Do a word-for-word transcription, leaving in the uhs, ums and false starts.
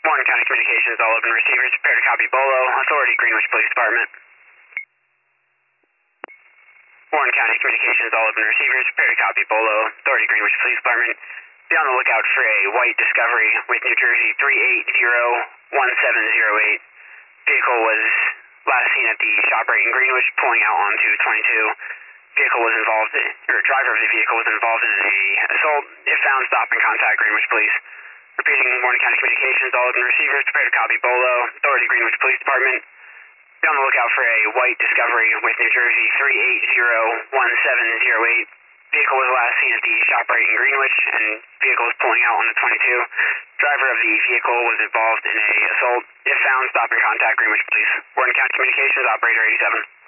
Warren County Communications, all open receivers, prepare to copy Bolo, authority Greenwich Police Department. Warren County Communications, all open receivers, prepare to copy Bolo, authority Greenwich Police Department. Be on the lookout for a white Discovery with New Jersey three eight zero one seven zero eight. Vehicle was last seen at the ShopRite in Greenwich, pulling out onto twenty-two. Vehicle was involved, or driver of the vehicle was involved in a assault. If found, stop and contact Greenwich Police. Repeating, Warren County Communications, all open receivers, prepare to copy Bolo, authority Greenwich Police Department. Be on the lookout for a white Discovery with New Jersey three eight zero one seven zero eight. Vehicle was last seen at the ShopRite in Greenwich, and vehicle was pulling out on the twenty-two. Driver of the vehicle was involved in a assault. If found, stop and contact Greenwich Police. Warren County Communications, operator eighty-seven.